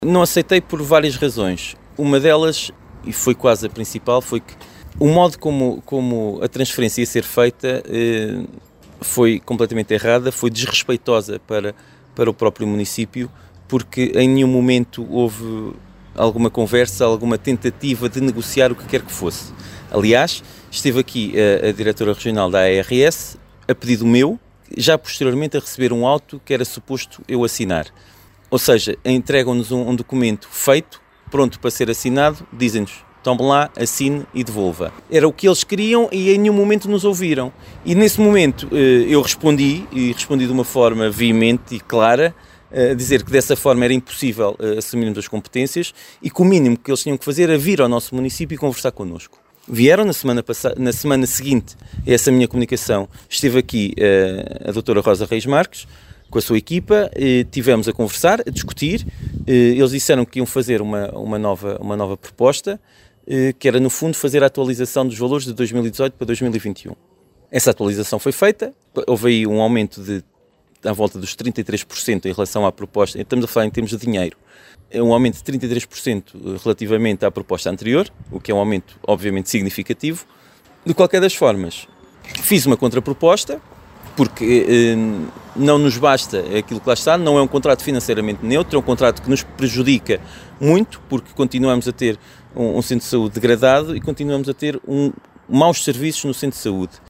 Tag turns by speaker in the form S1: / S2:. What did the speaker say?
S1: Não aceitei por várias razões. Uma delas, e foi quase a principal, foi que o modo como a transferência ia ser feita foi completamente errada, foi desrespeitosa para o próprio município, porque em nenhum momento houve alguma conversa, alguma tentativa de negociar o que quer que fosse. Aliás, esteve aqui a diretora regional da ARS, a pedido meu, já posteriormente a receber um auto que era suposto eu assinar. Ou seja, entregam-nos um documento feito, pronto para ser assinado, dizem-nos, tome lá, assine e devolva. Era o que eles queriam e em nenhum momento nos ouviram. E nesse momento eu respondi, e respondi de uma forma veemente e clara, a dizer que dessa forma era impossível assumirmos as competências e que o mínimo que eles tinham que fazer era vir ao nosso município e conversar connosco. Vieram na semana seguinte a essa minha comunicação, esteve aqui a doutora Rosa Reis Marques, com a sua equipa, tivemos a conversar, a discutir, eles disseram que iam fazer uma nova proposta, que era no fundo fazer a atualização dos valores de 2018 para 2021. Essa atualização foi feita, houve aí um aumento à volta dos 33% em relação à proposta, estamos a falar em termos de dinheiro, um aumento de 33% relativamente à proposta anterior, o que é um aumento obviamente significativo. De qualquer das formas, fiz uma contraproposta, porque não nos basta aquilo que lá está, não é um contrato financeiramente neutro, é um contrato que nos prejudica muito, porque continuamos a ter um centro de saúde degradado e continuamos a ter maus serviços no centro de saúde.